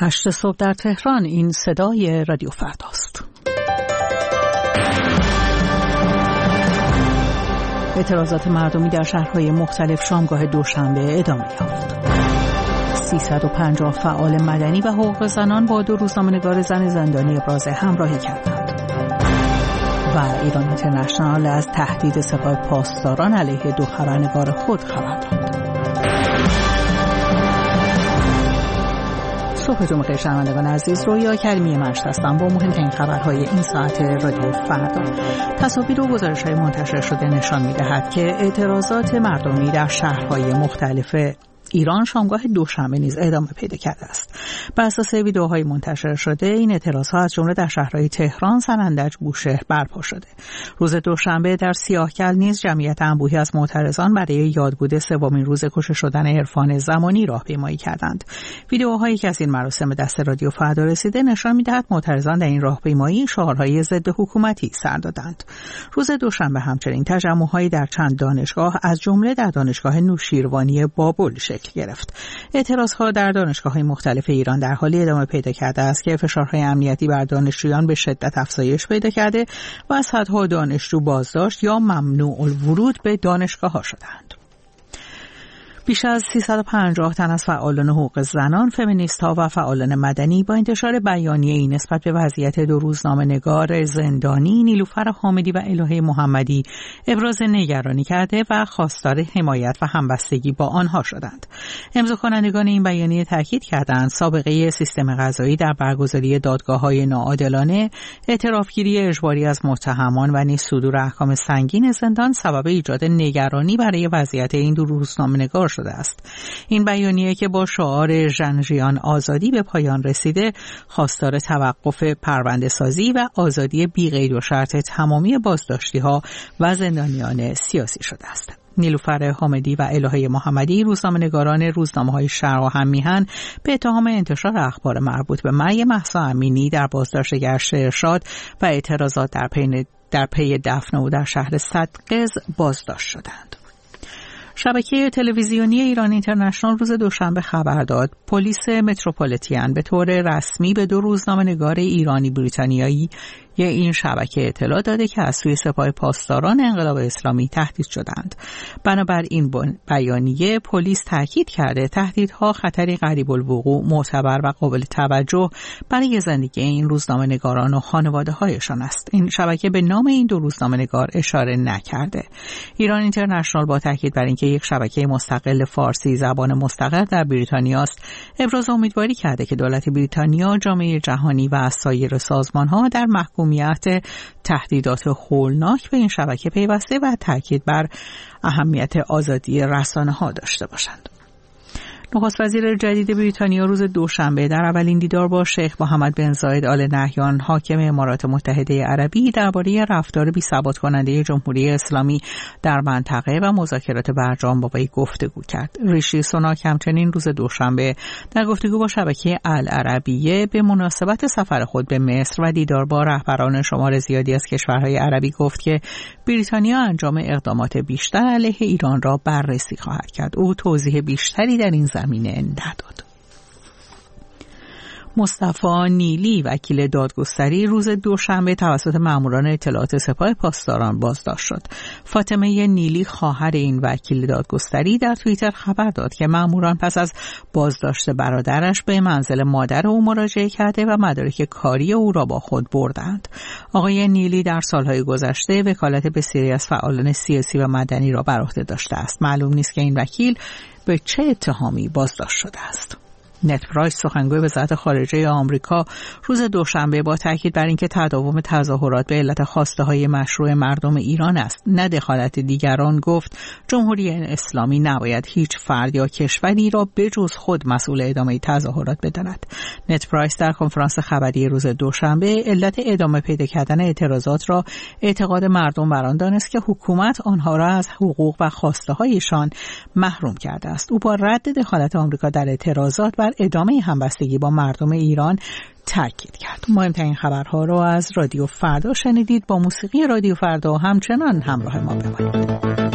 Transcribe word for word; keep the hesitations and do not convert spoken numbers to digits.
هشت صبح در تهران. این صدای رادیو فرداست. اعتراضات مردمی در شهرهای مختلف شامگاه دوشنبه ادامه یافت. سیصد و پنجاه فعال مدنی و حقوق زنان با دو روزنامه‌نگار زن زندانی ابراز همراهی کردند. و ایران اینترنشنال از تهدید سپاه پاسداران علیه دو خبرنگار خود خبر داد. صبحتون بخیر شنوندگان عزیز، رویا کریمی مشت هستم با مهمترین خبرهای این ساعت رادیو فردا. تصاویر و گزارش‌های منتشر شده نشان می‌دهد که اعتراضات مردمی در شهرهای مختلف ایران شامگاه دوشنبه نیز ادامه پیدا کرده است. بر اساس ویدئوهای منتشر شده این اعتراضها از جمله در شهرهای تهران، سنندج، بوشهر برپا شده. روز دوشنبه در سیاهکل نیز جمعیت انبوهی از معترضان برای یادبود سومین روز کشته شدن عرفان زمانی راهپیمایی کردند. ویدئوهایی که از این مراسم به دست رادیو فردا رسیده نشان می‌دهد معترضان در این راهپیمایی شعارهای ضد حکومتی سر دادند. روز دوشنبه همچنین تجمع‌هایی در چند دانشگاه از جمله در دانشگاه نوشیروانی بابل شکل گرفت. اعتراضها در دانشگاه‌های مختلف ایران در حالی ادامه پیدا کرده است که فشارهای امنیتی بر دانشجویان به شدت افزایش پیدا کرده و صدها دانشجو بازداشت یا ممنوع الورود به دانشگاه‌ها شدند. بیش از سیصد و پنجاه تن از فعالان حقوق زنان، فمینیست‌ها و فعالان مدنی با انتشار بیانیه‌ای نسبت به وضعیت دو روزنامه‌نگار زندانی نیلوفر حامدی و الهه محمدی ابراز نگرانی کرده و خواستار حمایت و همبستگی با آنها شدند. امضا کنندگان این بیانیه تاکید کردند سابقه سیستم قضایی در برگزاری دادگاه‌های ناعادلانه، اعترافگیری اجباری از متهمان و نیز صدور احکام سنگین زندان سبب ایجاد نگرانی برای وضعیت این دو روزنامه‌نگار شده است. این بیانیه که با شعار ژن آزادی به پایان رسیده، خواستار توقف پرونده سازی و آزادی بی قید و شرط تمامی بازداشتی‌ها و زندانیان سیاسی شده است. نیلوفر حامدی و الهه محمدی روزنامه‌نگاران روزنامه‌های شرق و هم‌میهن به اتهام انتشار اخبار مربوط به مرگ مهسا امینی در بازداشت گشت ارشاد و اعتراضات در پی در پی دفن او در شهر صدقز بازداشت شدند. شبکه تلویزیونی ایران اینترنشنال روز دوشنبه خبر داد پلیس متروپولیتن به طور رسمی به دو روزنامه‌نگار ایرانی بریتانیایی یه این شبکه اطلاع داده که از سوی سپاه پاسداران انقلاب اسلامی تهدید شدند. بنابر این بیانیه پلیس تاکید کرده تهدیدها خطری قریب الوقوع، معتبر و قابل توجه برای زندگی این روزنامه‌نگاران و خانواده‌هایشان است. این شبکه به نام این دو روزنامه‌نگار اشاره نکرده. ایران اینترنشنال با تاکید بر اینکه یک شبکه مستقل فارسی زبان مستقر در بریتانیا است، ابراز امیدواری کرده که دولت بریتانیا، جامعه جهانی و سایر سازمان‌ها در محکومیت تهدیدات هولناک به این شبکه پیوسته و تاکید بر اهمیت آزادی رسانه‌ها داشته باشند. نخست وزیر جدید بریتانیا روز دوشنبه در اولین دیدار با شیخ محمد بن زاید آل نهیان حاکم امارات متحده عربی درباره رفتار بی‌ثبات کننده جمهوری اسلامی در منطقه و مذاکرات برجام با وی گفتگو کرد. ریشی سوناک همچنین روز دوشنبه در گفتگو با شبکه العربیه به مناسبت سفر خود به مصر و دیدار با رهبران شمار زیادی از کشورهای عربی گفت که بریتانیا انجام اقدامات بیشتر علیه ایران را بررسی خواهد کرد. او توضیح بیشتری در این زمینه نداد. مصطفی نیلی وکیل دادگستری روز دوشنبه توسط ماموران اطلاعات سپاه پاسداران بازداشت شد. فاطمه نیلی خواهر این وکیل دادگستری در توییتر خبر داد که ماموران پس از بازداشت برادرش به منزل مادر او مراجعه کرده و مدارک کاری او را با خود بردند. آقای نیلی در سالهای گذشته وکالت بسیاری از فعالان سیاسی و مدنی را بر عهده داشته است. معلوم نیست که این وکیل به چه اتهامی بازداشت شده است. نت پرایس سخنگوی وزارت خارجه آمریکا روز دوشنبه با تاکید بر اینکه تداوم تظاهرات به علت خواسته‌های مشروع مردم ایران است نه دخالت دیگران، گفت جمهوری اسلامی نباید هیچ فرد یا کشوری را بجز خود مسئول ادامه تظاهرات بداند. نت پرایس در کنفرانس خبری روز دوشنبه علت ادامه پیدا کردن اعتراضات را اعتقاد مردم بر آن دانست که حکومت آنها را از حقوق و خواسته‌هایشان محروم کرده است. او با رد دخالت آمریکا در اعتراضات بر ادامه همبستگی با مردم ایران تاکید کرد. مهمترین خبرها را از رادیو فردا شنیدید. با موسیقی رادیو فردا همچنان همراه ما بمانید.